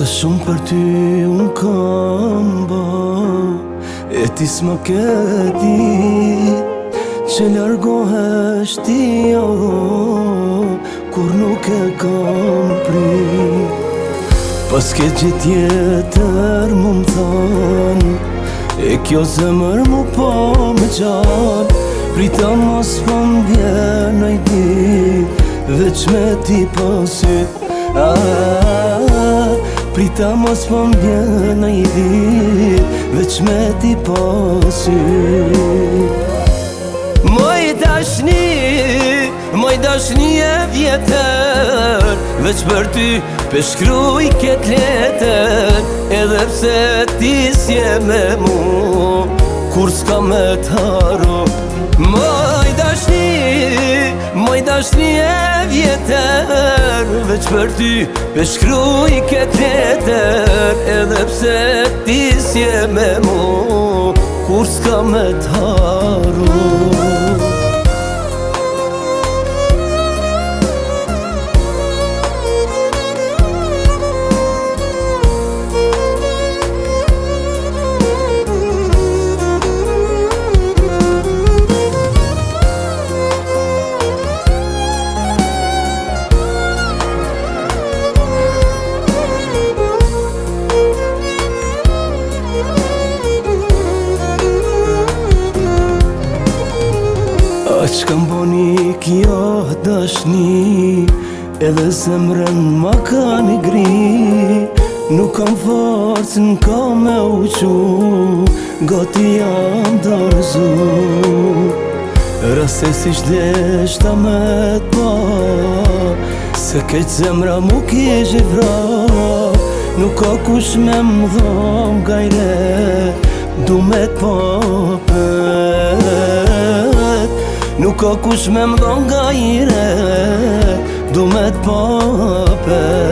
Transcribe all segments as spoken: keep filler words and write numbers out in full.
Sa shumë për ty unë kam ba, e ti s'ma ke di që largohesh ti jo, kur nuk e kam pri. Pas ke gjithë tjetër mu m'than, e kjo zemër mu po më gjan. Prita mos po m'vjen naj dit, veç me ti pasyt. Ah, prita mos po m'vjen naj dit, veç me ti pasyt. Moj dashni, moj dashni e vjetër, veç për ty peshkruj ket letër. Edhe pse ti s'je me mu, kur s'ka me t'haru. Moj dashni, moj dashni e vjetër, veç për ty peshkruj ket letër. Edhe pse ti s'je me mu, kur s'ka me t'haru. Aq kam boni kjo dashni, edhe zemrën ma ka një gri. Nuk kam forcë n'ka me uqu, gati jam dorëzu. Rastesi shdeshta me t'pa, se kejt zemra mu kishe vra. Nuk ka kush me m'dhom gajre, du me t'papet. Nuk ka kush me m'dhon gajre, du me t'papet.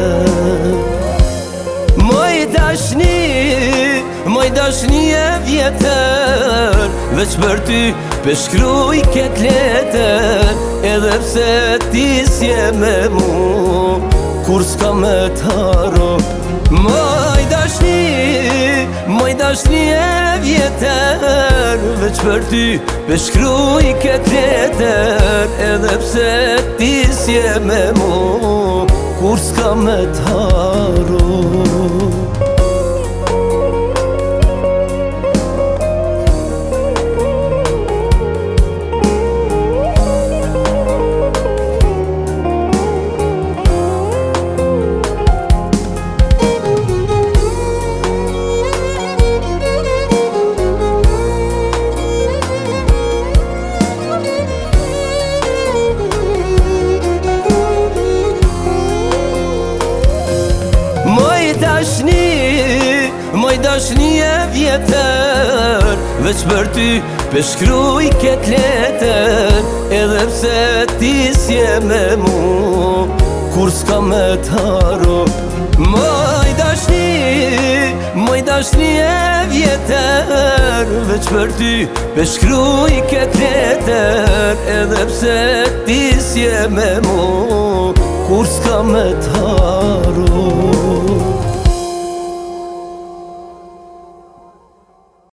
Moj dashni, moj dashni e vjetër, veç për ty peshkruj ket letër. Edhe pse ti s'je me mu, kur s'ka me t'haru. Moj dashni, moj dashni e vjetër, veç për ty peshkruj ket letër. Edhe pse ti s'je me mu, kur s'ka me t'haru. Dashni, moj dashni e vjetër, veç për ty peshkruj ket letër. Edhe pse ti s'je me mu, kur s'ka me t'haru. Moj dashni, moj dashni e vjetër, veç për ty peshkruj ket letër. Edhe pse ti s'je me mu, kur s'ka me t'haru.